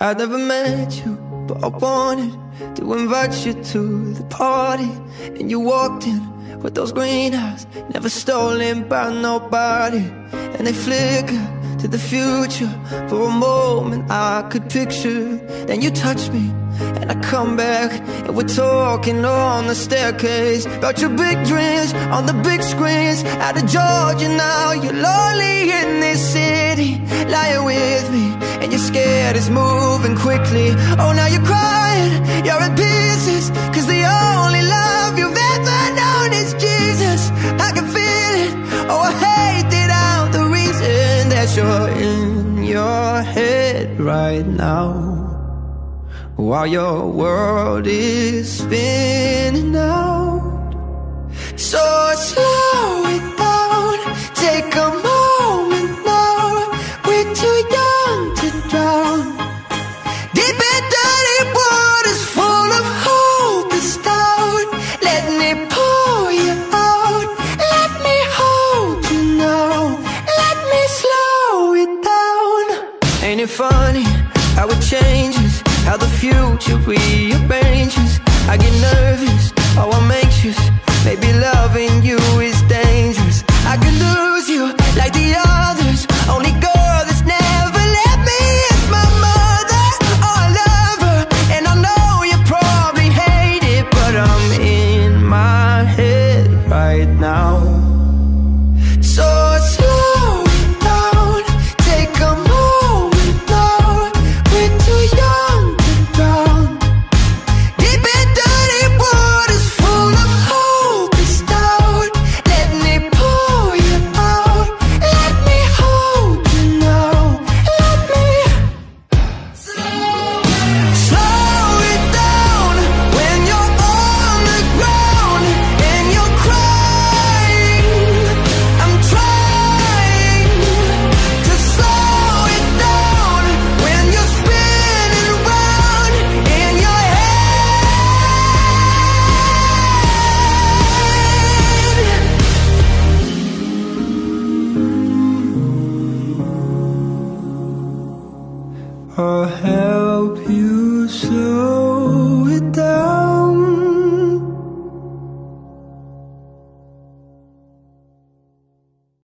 I never met you, but I wanted to invite you to the party. And you walked in with those green eyes, never stolen by nobody. And they flicker to the future. For a moment I could picture. Then you touch me and I come back, and we're talking on the staircase about your big dreams on the big screens. Out of Georgia now, you're lonely in this city, lying with me, and you're scared it's moving quickly. Oh, now you're crying, you're in pieces, cause the only love you've ever known is Jesus. I can feel it, oh I hate it out, the reason that you're in your head right now, while your world is spinning out. So slow it down, take a moment now. We're too young to drown, deep in dirty waters full of hopeless doubt. Let me pull you out, let me hold you now, let me slow it down. Ain't it funny how it changes, how the future rearranges? I get nervous, oh I'm anxious, maybe loving you is dangerous. I could lose you like the others, only girl that's never let me is my mother. Oh I love her, and I know you probably hate it, but I'm in my head right now. So slow it down, take a moment now. We're too young to drown, deep in dirty waters full of hopeless doubt. Let me pull you out, let me hold you now, let me slow it down. When you're on the ground and you're crying, I'm trying to slow it down. When you're spinning round in your head, I'll help you slow it down.